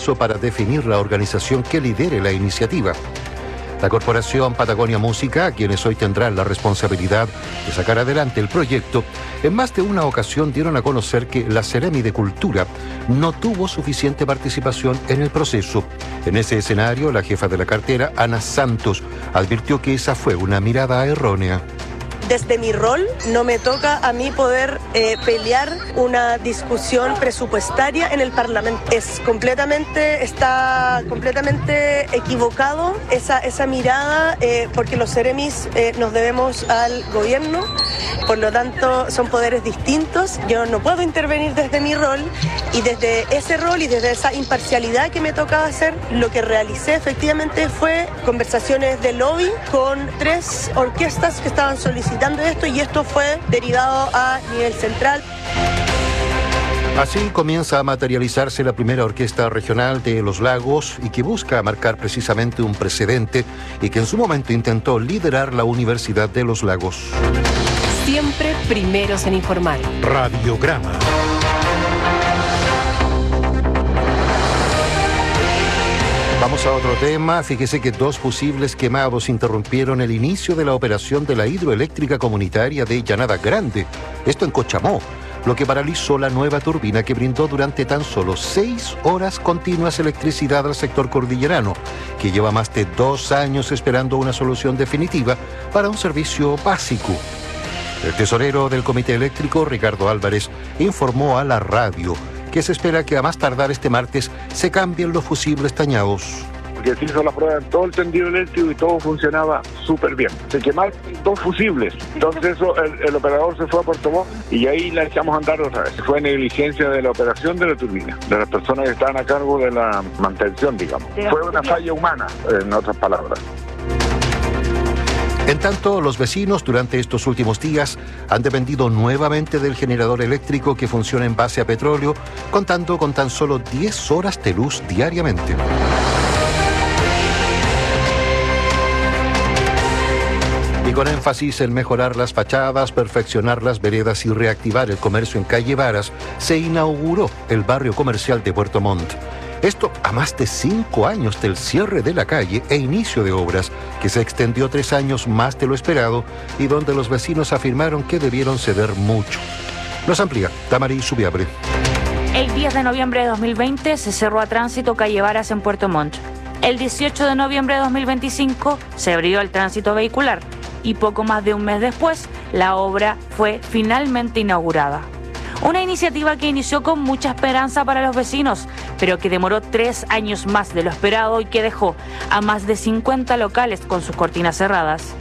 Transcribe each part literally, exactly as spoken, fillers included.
permiso para definir la organización que lidere la iniciativa. La Corporación Patagonia Música, quienes hoy tendrán la responsabilidad de sacar adelante el proyecto, en más de una ocasión dieron a conocer que la Seremi de Cultura no tuvo suficiente participación en el proceso. En ese escenario, la jefa de la cartera, Ana Santos, advirtió que esa fue una mirada errónea. Desde mi rol no me toca a mí poder eh, pelear una discusión presupuestaria en el Parlamento. Es completamente, está completamente equivocado esa, esa mirada eh, porque los Ceremis eh, nos debemos al gobierno, por lo tanto son poderes distintos. Yo no puedo intervenir desde mi rol y desde ese rol y desde esa imparcialidad que me tocaba hacer, lo que realicé efectivamente fue conversaciones de lobby con tres orquestas que estaban solicitando esto y esto fue derivado a nivel central. Así comienza a materializarse la primera orquesta regional de Los Lagos y que busca marcar precisamente un precedente y que en su momento intentó liderar la Universidad de Los Lagos. Siempre primeros en informar. Radiograma. Vamos a otro tema. Fíjese que dos fusibles quemados interrumpieron el inicio de la operación de la hidroeléctrica comunitaria de Llanada Grande, esto en Cochamó, lo que paralizó la nueva turbina que brindó durante tan solo seis horas continuas electricidad al sector cordillerano, que lleva más de dos años esperando una solución definitiva para un servicio básico. El tesorero del Comité Eléctrico, Ricardo Álvarez, informó a la radio que se espera que a más tardar este martes se cambien los fusibles dañados. Porque se hizo la prueba en todo el tendido eléctrico y todo funcionaba súper bien. Se quemaron dos fusibles, entonces eso, el, el operador se fue a Puerto Montt y ahí la echamos a andar otra vez. Fue negligencia de la operación de la turbina, de las personas que estaban a cargo de la mantención, digamos. Fue una falla humana, en otras palabras. En tanto, los vecinos durante estos últimos días han dependido nuevamente del generador eléctrico que funciona en base a petróleo, contando con tan solo diez horas de luz diariamente. Y con énfasis en mejorar las fachadas, perfeccionar las veredas y reactivar el comercio en calle Varas, se inauguró el barrio comercial de Puerto Montt. Esto a más de cinco años del cierre de la calle e inicio de obras, que se extendió tres años más de lo esperado y donde los vecinos afirmaron que debieron ceder mucho. Nos amplía Damaris Subiabre. El diez de noviembre de dos mil veinte se cerró a tránsito calle Varas en Puerto Montt. El dieciocho de noviembre de dos mil veinticinco se abrió el tránsito vehicular y poco más de un mes después la obra fue finalmente inaugurada. Una iniciativa que inició con mucha esperanza para los vecinos, pero que demoró tres años más de lo esperado y que dejó a más de cincuenta locales con sus cortinas cerradas.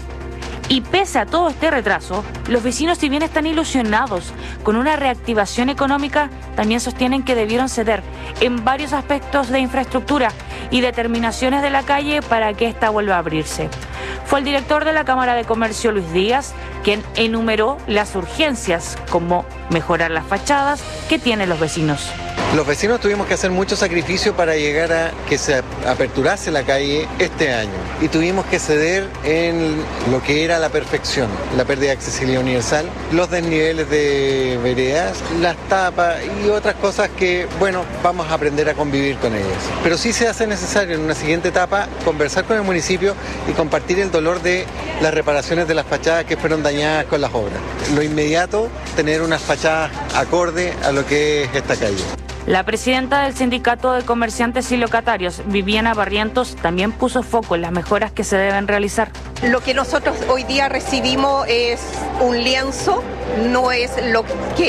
Y pese a todo este retraso, los vecinos, si bien están ilusionados con una reactivación económica, también sostienen que debieron ceder en varios aspectos de infraestructura y determinaciones de la calle para que ésta vuelva a abrirse. Fue el director de la Cámara de Comercio, Luis Díaz, quien enumeró las urgencias, como mejorar las fachadas que tienen los vecinos. Los vecinos tuvimos que hacer mucho sacrificio para llegar a que se aperturase la calle este año y tuvimos que ceder en lo que era la perfección, la pérdida de accesibilidad universal, los desniveles de veredas, las tapas y otras cosas que, bueno, vamos a aprender a convivir con ellas. Pero sí se hace necesario en una siguiente etapa conversar con el municipio y compartir el dolor de las reparaciones de las fachadas que fueron dañadas con las obras. Lo inmediato, tener unas fachadas acorde a lo que es esta calle. La presidenta del Sindicato de Comerciantes y Locatarios, Viviana Barrientos, también puso foco en las mejoras que se deben realizar. Lo que nosotros hoy día recibimos es un lienzo, no es lo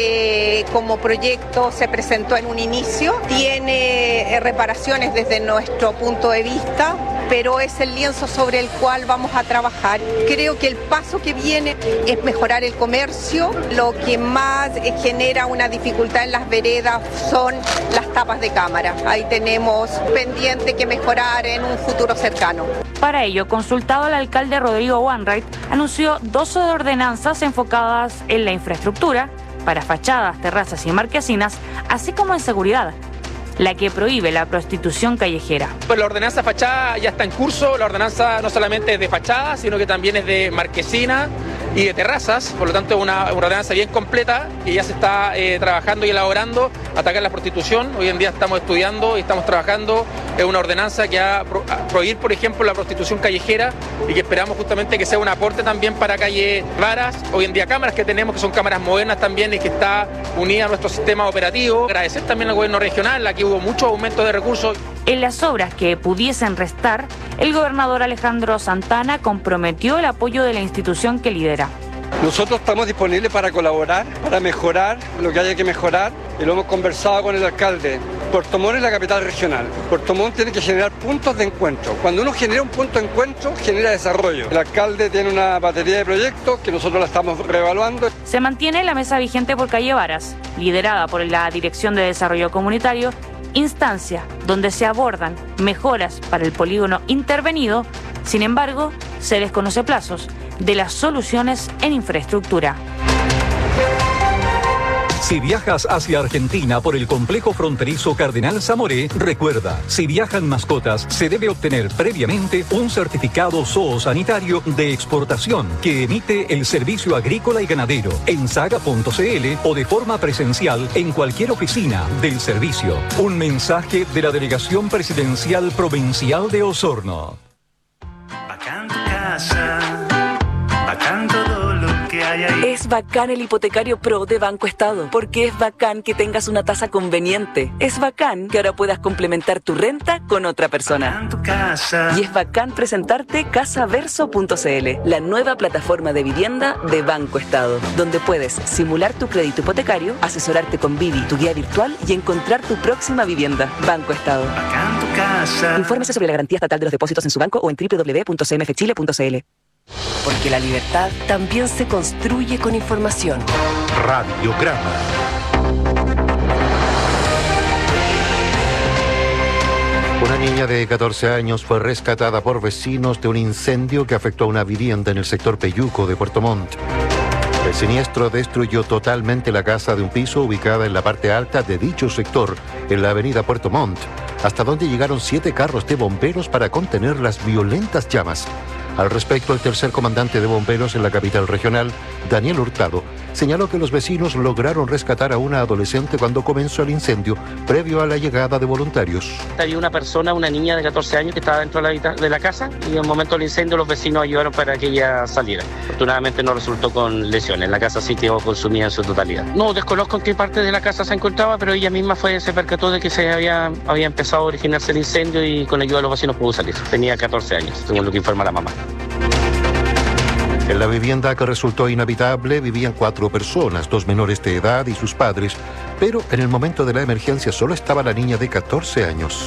que como proyecto se presentó en un inicio. Tiene reparaciones desde nuestro punto de vista, pero es el lienzo sobre el cual vamos a trabajar. Creo que el paso que viene es mejorar el comercio. Lo que más genera una dificultad en las veredas son las tapas de cámara. Ahí tenemos pendiente que mejorar en un futuro cercano. Para ello, consultado al alcalde Rodrigo Wainwright, anunció dos ordenanzas enfocadas en la infraestructura, para fachadas, terrazas y marquesinas, así como en seguridad. La que prohíbe la prostitución callejera. Pues la ordenanza fachada ya está en curso. La ordenanza no solamente es de fachada, sino que también es de marquesina, y de terrazas, por lo tanto es una, una ordenanza bien completa y ya se está eh, trabajando y elaborando, atacar la prostitución. Hoy en día estamos estudiando y estamos trabajando en una ordenanza que va a, pro, a prohibir, por ejemplo, la prostitución callejera y que esperamos justamente que sea un aporte también para calle Varas. Hoy en día cámaras que tenemos, que son cámaras modernas también y que está unida a nuestro sistema operativo. Agradecer también al gobierno regional, aquí hubo mucho aumento de recursos. En las obras que pudiesen restar, el gobernador Alejandro Santana comprometió el apoyo de la institución que lidera. Nosotros estamos disponibles para colaborar, para mejorar lo que haya que mejorar, y lo hemos conversado con el alcalde. Puerto Montt es la capital regional. Puerto Montt tiene que generar puntos de encuentro. Cuando uno genera un punto de encuentro, genera desarrollo. El alcalde tiene una batería de proyectos que nosotros la estamos reevaluando. Se mantiene la mesa vigente por calle Varas, liderada por la Dirección de Desarrollo Comunitario, instancia donde se abordan mejoras para el polígono intervenido. Sin embargo, se desconoce plazos de las soluciones en infraestructura. Si viajas hacia Argentina por el complejo fronterizo Cardenal Zamoré, recuerda, si viajan mascotas, se debe obtener previamente un certificado zoosanitario de exportación que emite el Servicio Agrícola y Ganadero en saga punto c l o de forma presencial en cualquier oficina del servicio. Un mensaje de la Delegación Presidencial Provincial de Osorno. Bacán tu casa, bacán todo lo que hay ahí. Es bacán el hipotecario Pro de Banco Estado, porque es bacán que tengas una tasa conveniente. Es bacán que ahora puedas complementar tu renta con otra persona. Bacán tu casa. Y es bacán presentarte casaverso punto c l, la nueva plataforma de vivienda de Banco Estado, donde puedes simular tu crédito hipotecario, asesorarte con Vivi, tu guía virtual, y encontrar tu próxima vivienda. Banco Estado. Bacán tu casa. Infórmese sobre la garantía estatal de los depósitos en su banco o en doble u doble u doble u punto c m f chile punto c l. Porque la libertad también se construye con información. Radiograma. Una niña de catorce años fue rescatada por vecinos de un incendio que afectó a una vivienda en el sector Peyuco de Puerto Montt. El siniestro destruyó totalmente la casa de un piso ubicada en la parte alta de dicho sector, en la avenida Puerto Montt, hasta donde llegaron siete carros de bomberos para contener las violentas llamas. Al respecto, el tercer comandante de bomberos en la capital regional, Daniel Hurtado, señaló que los vecinos lograron rescatar a una adolescente cuando comenzó el incendio, previo a la llegada de voluntarios. Había una persona, una niña de catorce años que estaba dentro de la, de la casa y en el momento del incendio los vecinos ayudaron para que ella saliera. Afortunadamente no resultó con lesiones, la casa sí quedó consumida en su totalidad. No desconozco en qué parte de la casa se encontraba, pero ella misma fue, se percató de que se había, había empezado a originarse el incendio y con ayuda de los vecinos pudo salir. Tenía catorce años, según lo que informa la mamá. En la vivienda, que resultó inhabitable, vivían cuatro personas, dos menores de edad y sus padres, pero en el momento de la emergencia solo estaba la niña de catorce años.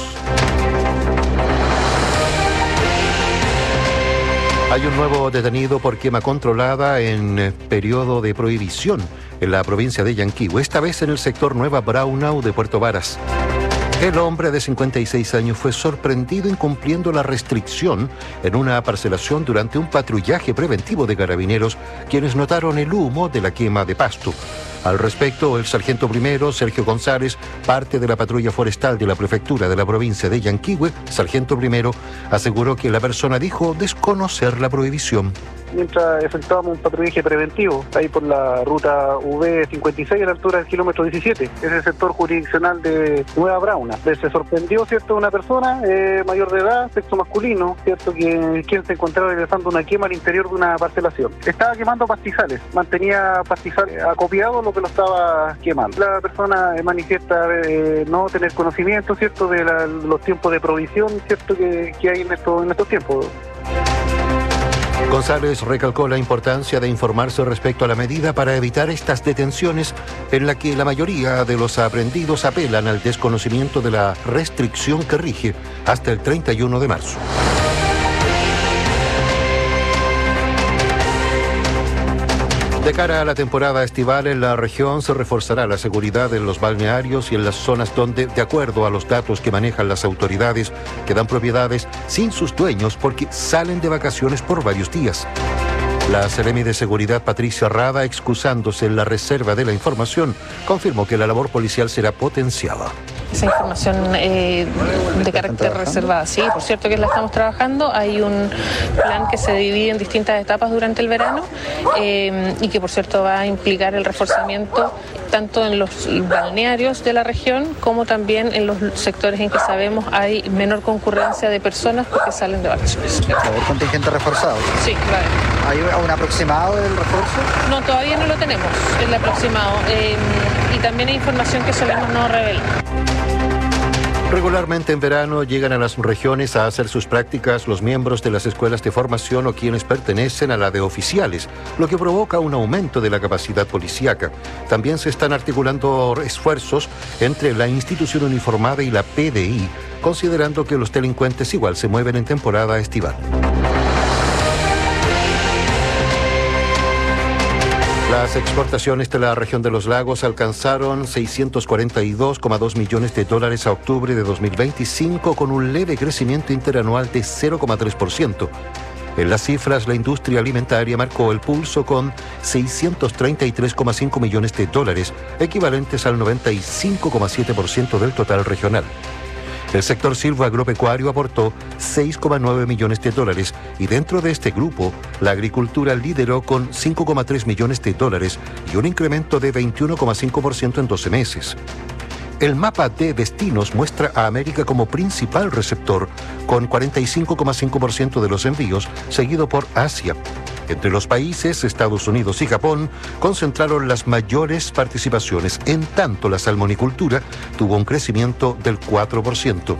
Hay un nuevo detenido por quema controlada en eh, periodo de prohibición en la provincia de Yanquihue, esta vez en el sector Nueva Braunau de Puerto Varas. El hombre de cincuenta y seis años fue sorprendido incumpliendo la restricción en una parcelación durante un patrullaje preventivo de carabineros, quienes notaron el humo de la quema de pasto. Al respecto, el sargento primero, Sergio González, parte de la patrulla forestal de la prefectura de la provincia de Yanquihue, sargento primero, aseguró que la persona dijo desconocer la prohibición. Mientras efectuábamos un patrullaje preventivo, ahí por la ruta V cincuenta y seis a la altura del kilómetro diecisiete, es el sector jurisdiccional de Nueva Brauna. Se sorprendió, ¿cierto?, una persona eh, mayor de edad, sexo masculino, ¿cierto?, que quien se encontraba realizando una quema al interior de una parcelación. Estaba quemando pastizales, mantenía pastizales acopiados lo que lo estaba quemando. La persona manifiesta eh, no tener conocimiento, ¿cierto?, de la, los tiempos de provisión, ¿cierto?, que, que hay en, esto, en estos tiempos. González recalcó la importancia de informarse respecto a la medida para evitar estas detenciones, en la que la mayoría de los aprehendidos apelan al desconocimiento de la restricción que rige hasta el treinta y uno de marzo. De cara a la temporada estival en la región, se reforzará la seguridad en los balnearios y en las zonas donde, de acuerdo a los datos que manejan las autoridades, quedan propiedades sin sus dueños porque salen de vacaciones por varios días. La Seremi de Seguridad, Patricia Rada, excusándose en la reserva de la información, confirmó que la labor policial será potenciada. esa información eh, de carácter reservada. Sí, por cierto que la estamos trabajando. Hay un plan que se divide en distintas etapas durante el verano eh, y que por cierto va a implicar el reforzamiento tanto en los balnearios de la región como también en los sectores en que sabemos hay menor concurrencia de personas porque salen de vacaciones. ¿El contingente reforzado? Sí, claro. ¿Hay un aproximado del refuerzo? No, todavía no lo tenemos, el aproximado. Eh, y también hay información que solemos no revelar. Regularmente en verano llegan a las regiones a hacer sus prácticas los miembros de las escuelas de formación o quienes pertenecen a la de oficiales, lo que provoca un aumento de la capacidad policíaca. También se están articulando esfuerzos entre la institución uniformada y la P D I, considerando que los delincuentes igual se mueven en temporada estival. Las exportaciones de la región de los lagos alcanzaron seiscientos cuarenta y dos coma dos millones de dólares a octubre de dos mil veinticinco, con un leve crecimiento interanual de cero coma tres por ciento. En las cifras, la industria alimentaria marcó el pulso con seiscientos treinta y tres coma cinco millones de dólares, equivalentes al noventa y cinco coma siete por ciento del total regional. El sector silvoagropecuario aportó seis coma nueve millones de dólares y dentro de este grupo, la agricultura lideró con cinco coma tres millones de dólares y un incremento de veintiuno coma cinco por ciento en doce meses. El mapa de destinos muestra a América como principal receptor, con cuarenta y cinco coma cinco por ciento de los envíos, seguido por Asia. Entre los países, Estados Unidos y Japón concentraron las mayores participaciones, en tanto la salmonicultura tuvo un crecimiento del cuatro por ciento.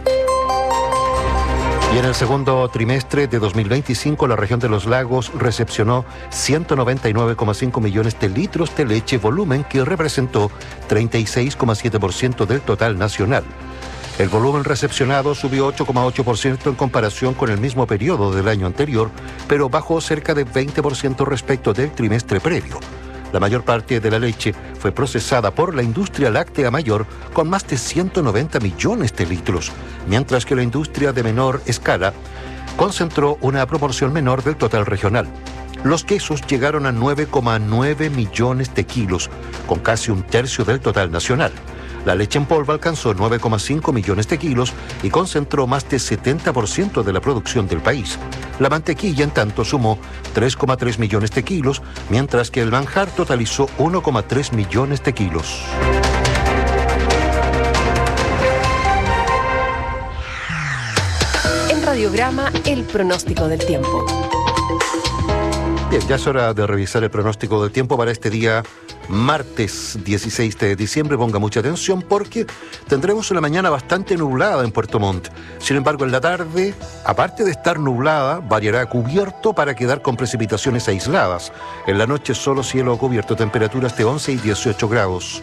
Y en el segundo trimestre de dos mil veinticinco, la región de los lagos recepcionó ciento noventa y nueve coma cinco millones de litros de leche, volumen que representó treinta y seis coma siete por ciento del total nacional. El volumen recepcionado subió ocho coma ocho por ciento en comparación con el mismo periodo del año anterior, pero bajó cerca de veinte por ciento respecto del trimestre previo. La mayor parte de la leche fue procesada por la industria láctea mayor con más de ciento noventa millones de litros, mientras que la industria de menor escala concentró una proporción menor del total regional. Los quesos llegaron a nueve coma nueve millones de kilos, con casi un tercio del total nacional. La leche en polvo alcanzó nueve coma cinco millones de kilos y concentró más del setenta por ciento de la producción del país. La mantequilla, en tanto, sumó tres coma tres millones de kilos, mientras que el manjar totalizó uno coma tres millones de kilos. En Radiograma, el pronóstico del tiempo. Bien, ya es hora de revisar el pronóstico del tiempo para este día martes dieciséis de diciembre. Ponga mucha atención porque tendremos una mañana bastante nublada en Puerto Montt. Sin embargo, en la tarde, aparte de estar nublada, variará a cubierto para quedar con precipitaciones aisladas. En la noche solo cielo cubierto, temperaturas de once y dieciocho grados.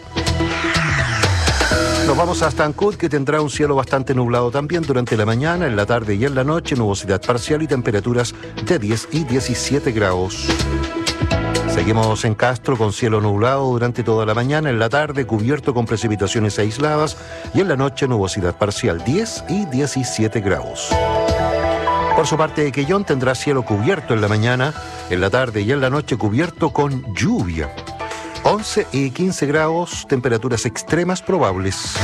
Nos vamos hasta Ancud, que tendrá un cielo bastante nublado también durante la mañana, en la tarde y en la noche, nubosidad parcial y temperaturas de diez y diecisiete grados. Seguimos en Castro con cielo nublado durante toda la mañana, en la tarde cubierto con precipitaciones aisladas y en la noche nubosidad parcial, diez y diecisiete grados. Por su parte, Quellón tendrá cielo cubierto en la mañana, en la tarde y en la noche cubierto con lluvia. once y quince grados, temperaturas extremas probables.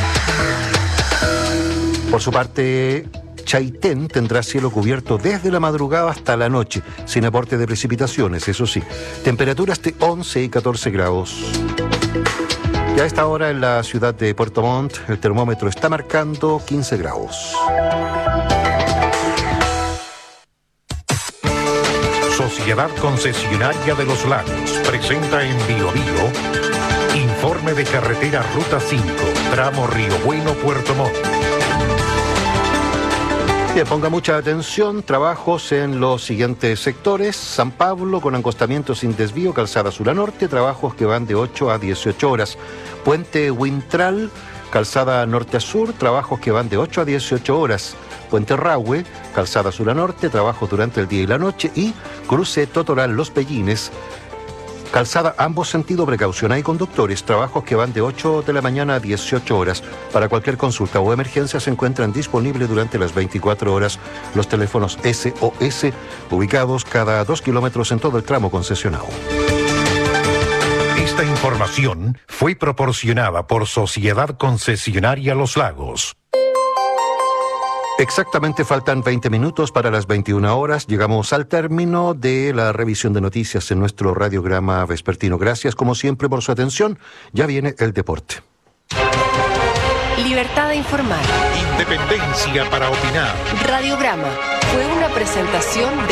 Por su parte, Chaitén tendrá cielo cubierto desde la madrugada hasta la noche, sin aporte de precipitaciones, eso sí. Temperaturas de once y catorce grados. Y a esta hora en la ciudad de Puerto Montt, el termómetro está marcando quince grados. Sociedad Concesionaria de los Lagos presenta en Bio Bio informe de carretera Ruta cinco, tramo Río Bueno, Puerto Montt. Bien, ponga mucha atención, trabajos en los siguientes sectores. San Pablo con acostamiento sin desvío, calzada sur a norte, trabajos que van de ocho a dieciocho horas. Puente Huintral, calzada norte a sur, trabajos que van de ocho a dieciocho horas. Puente Rahue, calzada sur a norte, trabajos durante el día y la noche. Y cruce Totoral Los Pellines, calzada ambos sentidos, precaución hay conductores, trabajos que van de ocho de la mañana a dieciocho horas. Para cualquier consulta o emergencia se encuentran disponibles durante las veinticuatro horas los teléfonos S O S, ubicados cada dos kilómetros en todo el tramo concesionado. Esta información fue proporcionada por Sociedad Concesionaria Los Lagos. Exactamente faltan veinte minutos para las veintiuna horas. Llegamos al término de la revisión de noticias en nuestro radiograma vespertino. Gracias como siempre por su atención. Ya viene el deporte. Libertad de informar. Independencia para opinar. Radiograma fue una presentación de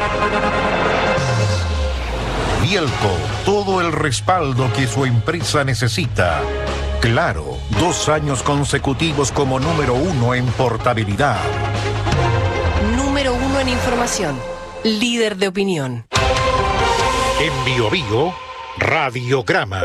Bielco, todo el respaldo que su empresa necesita. Claro, dos años consecutivos como número uno en portabilidad. Número uno en información. Líder de opinión. En Bio Bio, Radiograma.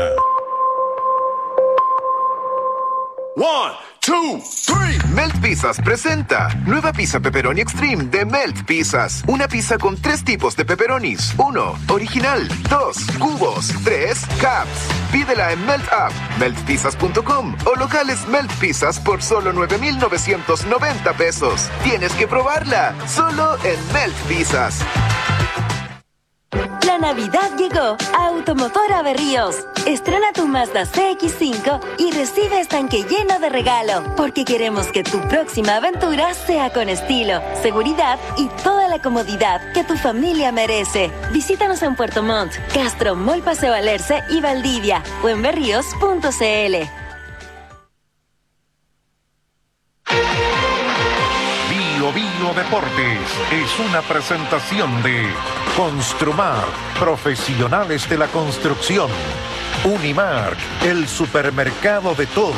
One, two, three. Melt Pizzas presenta nueva pizza pepperoni extreme de Melt Pizzas. Una pizza con tres tipos de pepperonis. Uno, original. Dos, cubos. Tres, caps. Pídela en Melt App, melt pizzas punto com o locales Melt Pizzas por solo nueve mil novecientos noventa pesos. Tienes que probarla, solo en Melt Pizzas. La Navidad llegó a Automotora Berríos. Estrena tu Mazda C X cinco y recibe estanque lleno de regalo, porque queremos que tu próxima aventura sea con estilo, seguridad y toda la comodidad que tu familia merece. Visítanos en Puerto Montt, Castro, Mall Paseo Alerce y Valdivia o en berríos punto c l. Bio Bio Deportes es una presentación de Construmar, profesionales de la construcción. Unimark, el supermercado de todos.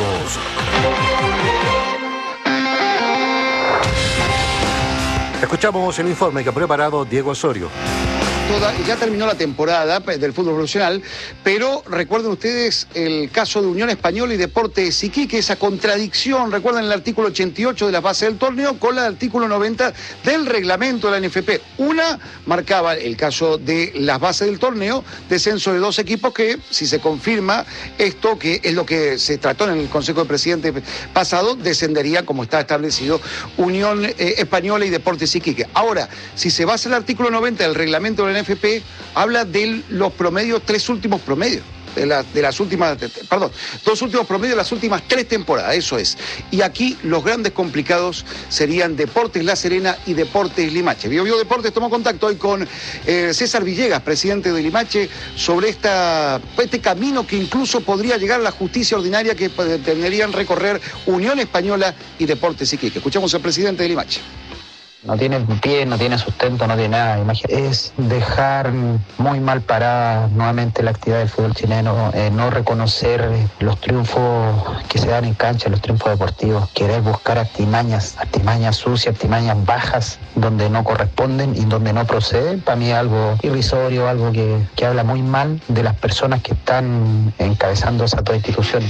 Escuchamos el informe que ha preparado Diego Osorio. Toda, ya terminó la temporada del fútbol profesional, pero recuerden ustedes el caso de Unión Española y Deportes Iquique, esa contradicción, recuerden el artículo ochenta y ocho de la base del torneo con el artículo noventa del reglamento de la N F P. Una marcaba el caso de las bases del torneo, descenso de dos equipos que, si se confirma esto, que es lo que se trató en el Consejo de Presidentes pasado, descendería, como está establecido, Unión eh, Española y Deportes Iquique. Ahora, si se basa el artículo noventa del reglamento de la N F P, habla de los promedios, tres últimos promedios, de, la, de las últimas, perdón, dos últimos promedios de las últimas tres temporadas, eso es. Y aquí los grandes complicados serían Deportes La Serena y Deportes Limache. Bio Bio Deportes tomó contacto hoy con eh, César Villegas, presidente de Limache, sobre esta, este camino que incluso podría llegar a la justicia ordinaria que tendrían recorrer Unión Española y Deportes Iquique. Escuchamos al presidente de Limache. No tiene pie, no tiene sustento, no tiene nada. Imagínate, es dejar muy mal parada nuevamente la actividad del fútbol chileno, eh, no reconocer los triunfos que se dan en cancha, los triunfos deportivos, querer buscar artimañas, artimañas sucias, artimañas bajas, donde no corresponden y donde no proceden. Para mí es algo irrisorio, algo que, que habla muy mal de las personas que están encabezando esas dos instituciones.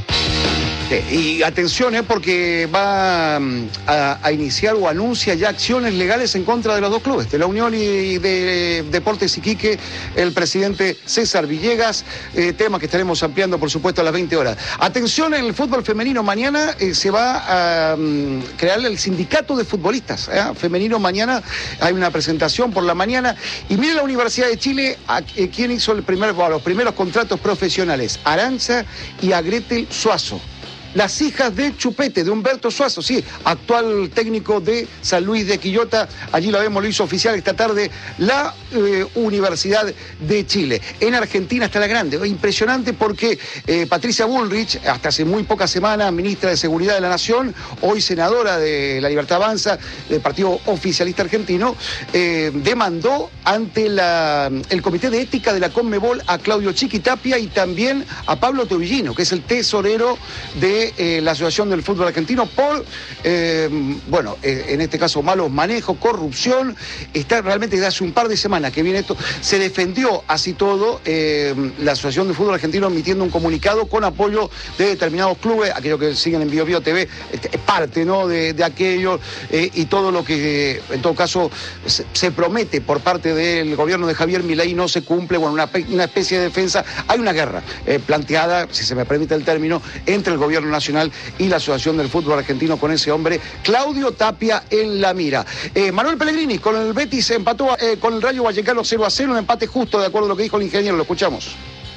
Y atención, eh, porque va a, a iniciar o anuncia ya acciones legales en contra de los dos clubes, de la Unión y de Deportes Iquique, el presidente César Villegas, eh, tema que estaremos ampliando, por supuesto, a las veinte horas. Atención, en el fútbol femenino mañana eh, se va a um, crear el sindicato de futbolistas eh, femenino. Mañana hay una presentación por la mañana. Y mire la Universidad de Chile, a, eh, quién hizo el primer, bueno, los primeros contratos profesionales, Aranza y a Gretel Suazo. Las hijas de Chupete, de Humberto Suazo, sí, actual técnico de San Luis de Quillota. Allí lo vemos, lo hizo oficial esta tarde la eh, Universidad de Chile. En Argentina está la grande, impresionante porque eh, Patricia Bullrich, hasta hace muy pocas semanas ministra de Seguridad de la Nación, hoy senadora de La Libertad Avanza, del Partido Oficialista Argentino, eh, demandó ante la, el Comité de Ética de la Conmebol a Claudio Chiquitapia y también a Pablo Tobillino, que es el tesorero de Eh, la Asociación del Fútbol Argentino por, eh, bueno, eh, en este caso malos manejos, corrupción. Está realmente desde hace un par de semanas que viene esto. Se defendió así todo eh, la Asociación del Fútbol Argentino emitiendo un comunicado con apoyo de determinados clubes, aquellos que siguen en Bio Bio T V, este, es parte, ¿no?, de, de aquello eh, y todo lo que eh, en todo caso se, se promete por parte del gobierno de Javier Milei no se cumple. Bueno, una, una especie de defensa. Hay una guerra eh, planteada, si se me permite el término, entre el gobierno nacional y la Asociación del Fútbol Argentino con ese hombre, Claudio Tapia, en la mira. Eh, Manuel Pellegrini con el Betis empató eh, con el Rayo Vallecano cero a cero, un empate justo, de acuerdo a lo que dijo el ingeniero. Lo escuchamos.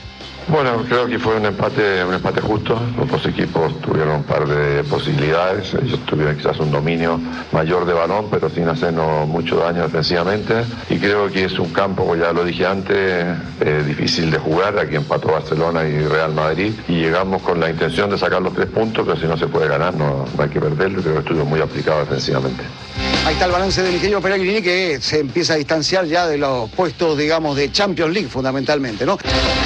Bueno, creo que fue un empate, un empate justo. Los dos equipos tuvieron un par de posibilidades. Ellos tuvieron quizás un dominio mayor de balón, pero sin hacernos mucho daño defensivamente. Y creo que es un campo, ya lo dije antes, eh, difícil de jugar. Aquí empató Barcelona y Real Madrid. Y llegamos con la intención de sacar los tres puntos, pero si no se puede ganar, no, no hay que perderlo. Creo que estuvo muy aplicado defensivamente. Ahí está el balance del ingeniero Pellegrini, que se empieza a distanciar ya de los puestos, digamos, de Champions League fundamentalmente, ¿no?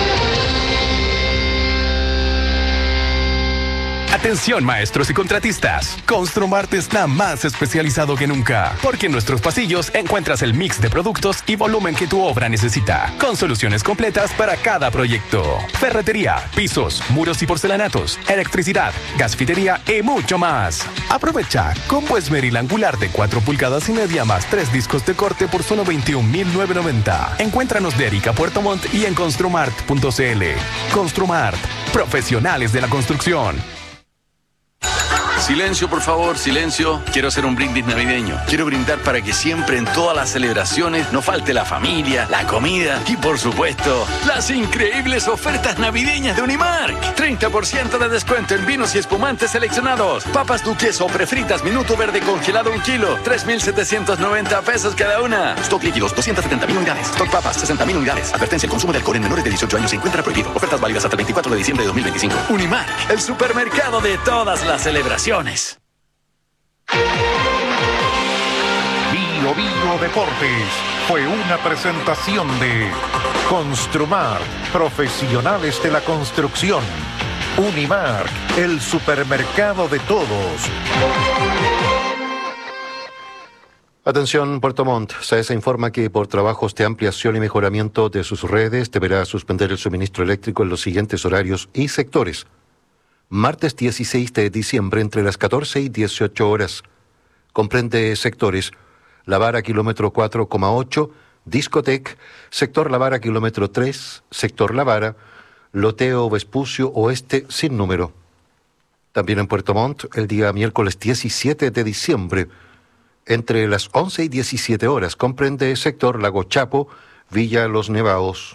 Atención maestros y contratistas, Construmart está más especializado que nunca, porque en nuestros pasillos encuentras el mix de productos y volumen que tu obra necesita, con soluciones completas para cada proyecto. Ferretería, pisos, muros y porcelanatos, electricidad, gasfitería y mucho más. Aprovecha combo Esmeril angular de cuatro pulgadas y media más tres discos de corte por solo veintiún mil novecientos noventa. Encuéntranos de Erika Puerto Montt y en construmart punto cl. Construmart, profesionales de la construcción. Silencio, por favor, silencio. Quiero hacer un brindis navideño. Quiero brindar para que siempre en todas las celebraciones no falte la familia, la comida y, por supuesto, las increíbles ofertas navideñas de Unimark. treinta por ciento de descuento en vinos y espumantes seleccionados. Papas duques o prefritas minuto verde congelado un kilo. tres mil setecientos noventa pesos cada una. Stock líquidos, doscientas setenta mil unidades. Stock papas, sesenta mil unidades. Advertencia, el consumo de alcohol en menores de dieciocho años se encuentra prohibido. Ofertas válidas hasta el veinticuatro de diciembre de dos mil veinticinco. Unimark, el supermercado de todas las celebraciones. Bio Bio Deportes fue una presentación de Construmar, profesionales de la construcción. Unimark, el supermercado de todos. Atención, Puerto Montt. SAESA informa que por trabajos de ampliación y mejoramiento de sus redes deberá suspender el suministro eléctrico en los siguientes horarios y sectores. Martes dieciséis de diciembre entre las catorce y dieciocho horas. Comprende sectores La Vara kilómetro cuatro coma ocho, Discotec, sector La Vara kilómetro tres, sector La Vara, Loteo Vespucio Oeste sin número. También en Puerto Montt el día miércoles diecisiete de diciembre entre las once y diecisiete horas. Comprende sector Lago Chapo, Villa Los Nevados.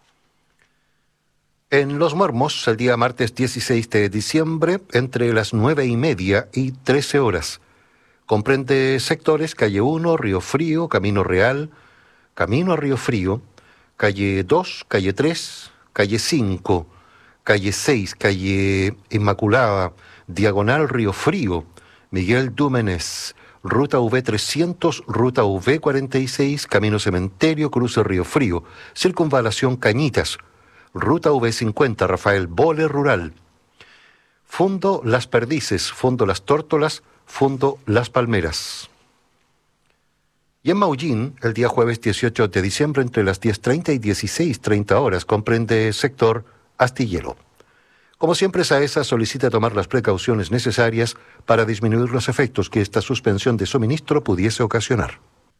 En Los Mormos, el día martes dieciséis de diciembre, entre las nueve y media y trece horas. Comprende sectores Calle uno, Río Frío, Camino Real, Camino a Río Frío, Calle dos, Calle tres, Calle cinco, Calle seis, Calle Inmaculada, Diagonal Río Frío, Miguel Dúmenes, Ruta V trescientos, Ruta V cuarenta y seis, Camino Cementerio, Cruce Río Frío, Circunvalación Cañitas, Ruta V cincuenta, Rafael Bole Rural, Fundo Las Perdices, Fundo Las Tórtolas, Fundo Las Palmeras. Y en Maullín, el día jueves dieciocho de diciembre, entre las diez treinta y dieciséis treinta horas, comprende sector Astillero. Como siempre, SAESA solicita tomar las precauciones necesarias para disminuir los efectos que esta suspensión de suministro pudiese ocasionar.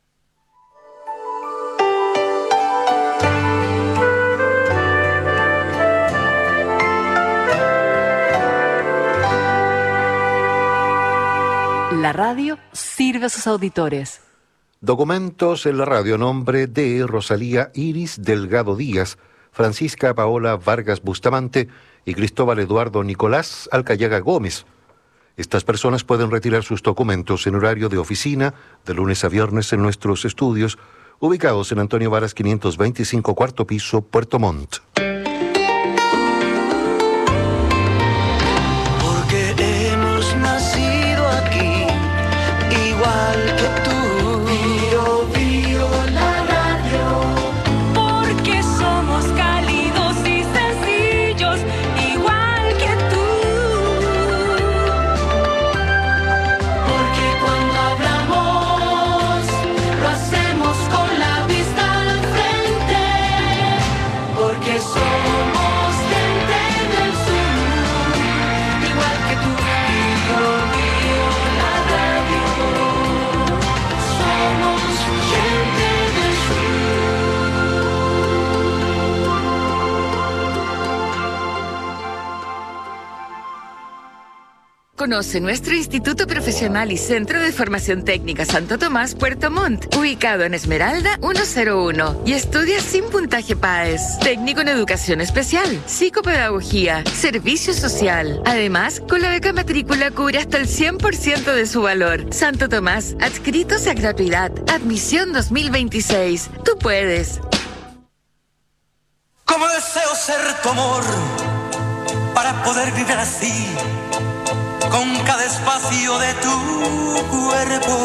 La radio sirve a sus auditores. Documentos en la radio, nombre de Rosalía Iris Delgado Díaz, Francisca Paola Vargas Bustamante y Cristóbal Eduardo Nicolás Alcayaga Gómez. Estas personas pueden retirar sus documentos en horario de oficina de lunes a viernes en nuestros estudios, ubicados en Antonio Varas quinientos veinticinco, cuarto piso, Puerto Montt. Porque hemos nacido aquí, igual que tú. Bio, bio, la radio. Porque somos cálidos y sencillos, igual que tú. Porque cuando hablamos, lo hacemos con la vista al frente. Porque conoce nuestro Instituto Profesional y Centro de Formación Técnica Santo Tomás Puerto Montt, ubicado en Esmeralda ciento uno, y estudia sin puntaje P A E S, técnico en educación especial, psicopedagogía, servicio social. Además, con la beca matrícula cubre hasta el cien por ciento de su valor. Santo Tomás, adscritos a gratuidad. Admisión dos mil veintiséis. Tú puedes. Como deseo ser tu amor para poder vivir así, con cada espacio de tu cuerpo.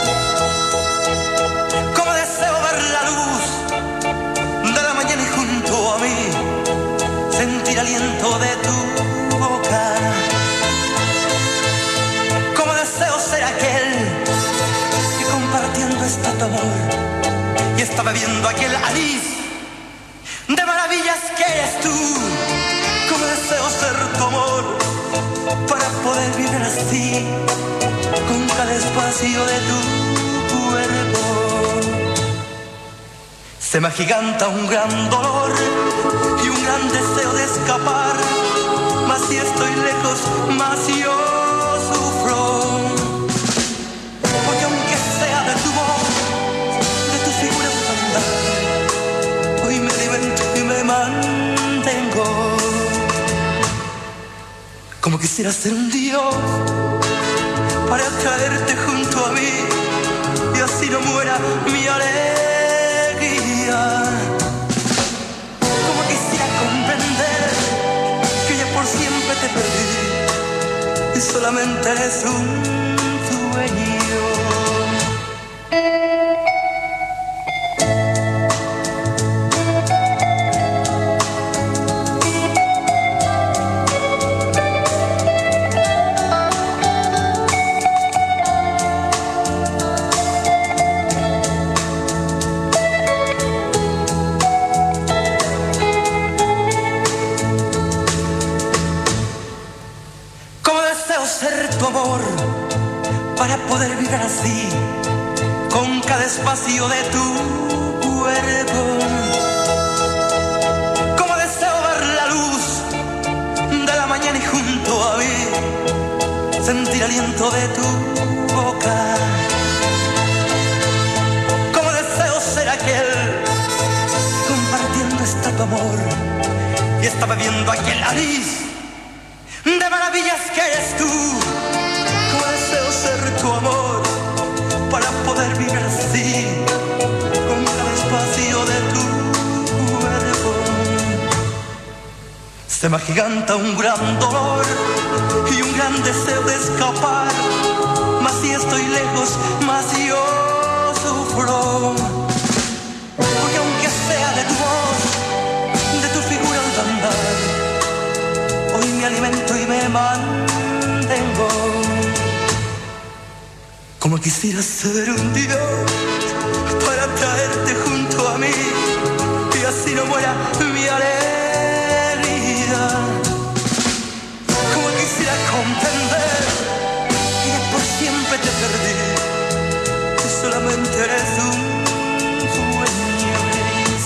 Como deseo ver la luz de la mañana y junto a mí sentir aliento de tu boca. Como deseo ser aquel que compartiendo está tu amor y está bebiendo aquel anís de maravillas que eres tú. Como deseo ser tu amor para poder vivir así, con cada espacio de tu cuerpo. Se me agiganta un gran dolor y un gran deseo de escapar, mas si estoy lejos, más yo sufro. Porque aunque sea de tu voz, de tu figura de andar, hoy me alimento y me mantengo. Como quisiera ser un dios para traerte junto a mí y así no muera mi alegría. Como quisiera comprender que ya por siempre te perdí y solamente eres un sueño. Para poder vivir así, con cada espacio de tu cuerpo. Como deseo ver la luz de la mañana y junto a mí sentir aliento de tu boca. Como deseo ser aquel compartiendo está tu amor y está bebiendo aquel anís de maravillas que eres tú. Como deseo ser tu amor para poder vivir así, con cada espacio de tu cuerpo. Se me agiganta un gran dolor y un gran deseo de escapar, mas si estoy lejos, más yo sufro. Porque aunque sea de tu voz, de tu figura al andar, hoy me alimento y me mantengo. Como quisiera ser un dios para traerte junto a mí y así no muera mi alegría. Como quisiera comprender que ya por siempre te perdí y solamente eres un sueño gris.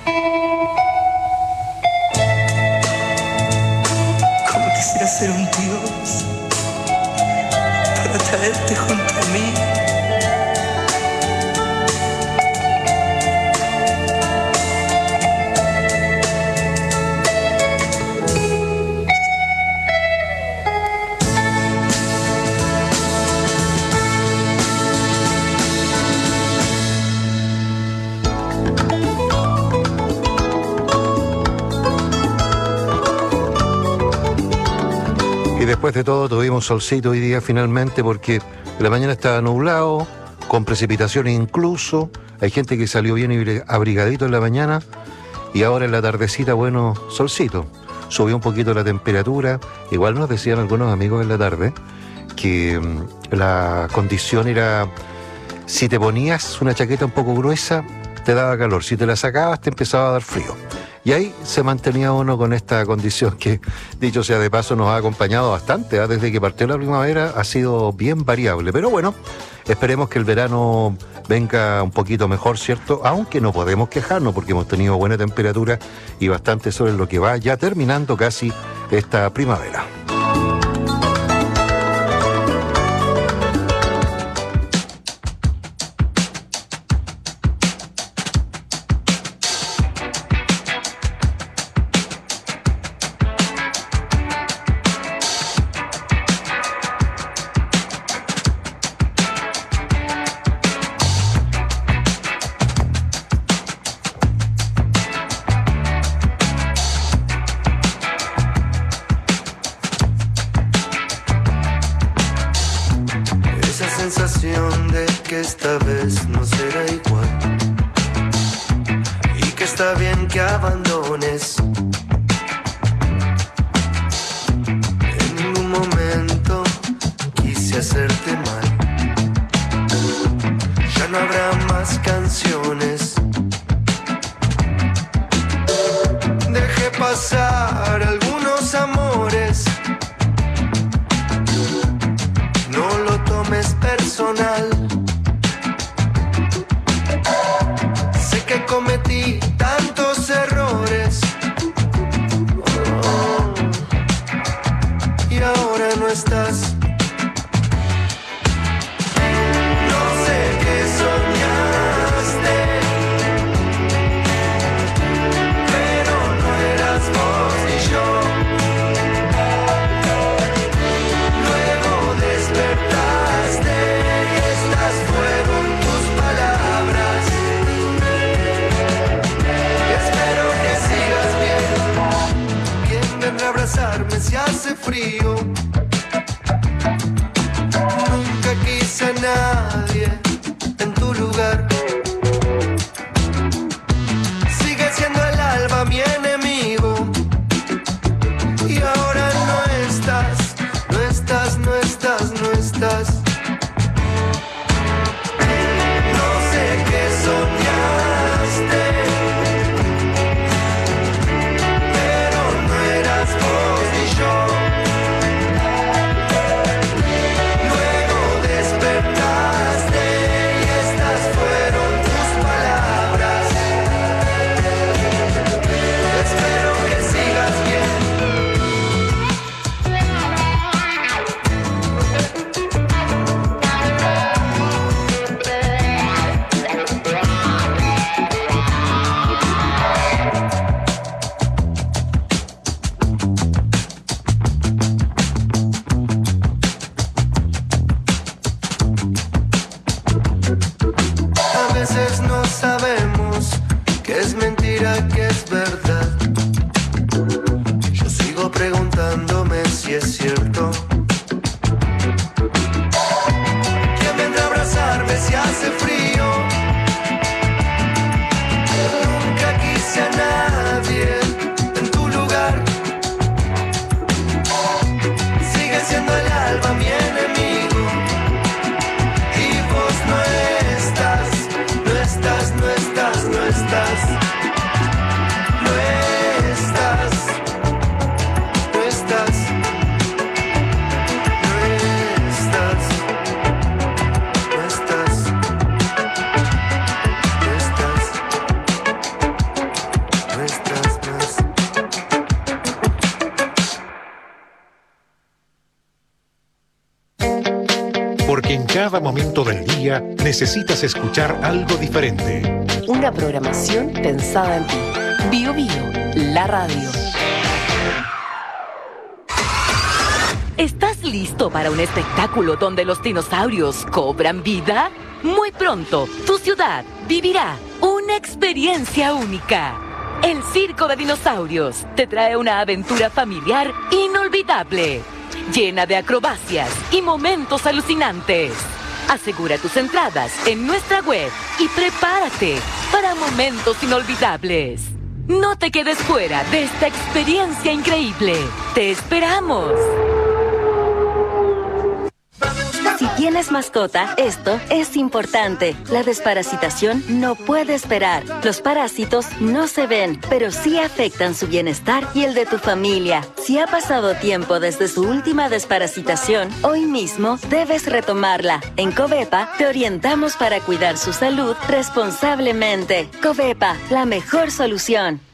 Como quisiera ser un dios para traerte junto a mí. Y después de todo tuvimos solcito hoy día finalmente, porque en la mañana estaba nublado, con precipitaciones incluso. Hay gente que salió bien abrigadito en la mañana y ahora en la tardecita, bueno, solcito. Subió un poquito la temperatura. Igual nos decían algunos amigos en la tarde que mmm, la condición era, si te ponías una chaqueta un poco gruesa, te daba calor. Si te la sacabas, te empezaba a dar frío. Y ahí se mantenía uno con esta condición que, dicho sea de paso, nos ha acompañado bastante, ¿eh? Desde que partió la primavera ha sido bien variable. Pero bueno, esperemos que el verano venga un poquito mejor, ¿cierto? Aunque no podemos quejarnos porque hemos tenido buena temperatura y bastante sol en lo que va ya terminando casi esta primavera. vez no será igual y que está bien que abandones. En ningún momento quise hacerte mal. Ya no habrá más canciones. Dejé pasar algunos amores. No lo tomes personal. Sé que cometí tantos errores. Oh, y ahora no estás. No sé qué soñaste, pero no eras vos ni yo. Luego despertaste y estas fueron tus palabras. Espero que sigas bien. ¿Quién vendrá a abrazarme si hace frío? Nunca quise a nadie en tu lugar. Sigue siendo el alba mi enemigo. Y ahora no estás, no estás, no estás, no estás. No sé qué soñaste, pero no eras vos ni yo. Luego despertaste y estas fueron tus palabras. Espero que sigas bien. A veces no sabemos qué es mentira, qué es verdad. Yo sigo preguntándome si es cierto. ¿Quién vendrá a abrazarme si hace frío? Nunca quise a nadie en tu lugar. Sigue siendo el alba mi enemigo. Y vos no estás, no estás, no estás, no estás. No estás, no estás, no estás, no estás, no estás, no estás más. Porque en cada momento del día necesitas escuchar algo diferente. Una programación pensada en ti. Bio Bio, la radio. ¿Estás listo para un espectáculo donde los dinosaurios cobran vida? Muy pronto, tu ciudad vivirá una experiencia única. El Circo de Dinosaurios te trae una aventura familiar inolvidable, llena de acrobacias y momentos alucinantes. Asegura tus entradas en nuestra web y prepárate para momentos inolvidables. No te quedes fuera de esta experiencia increíble. ¡Te esperamos! Si tienes mascota, esto es importante. La desparasitación no puede esperar. Los parásitos no se ven, pero sí afectan su bienestar y el de tu familia. Si ha pasado tiempo desde su última desparasitación, hoy mismo debes retomarla. En Covepa te orientamos para cuidar su salud responsablemente. Covepa, la mejor solución.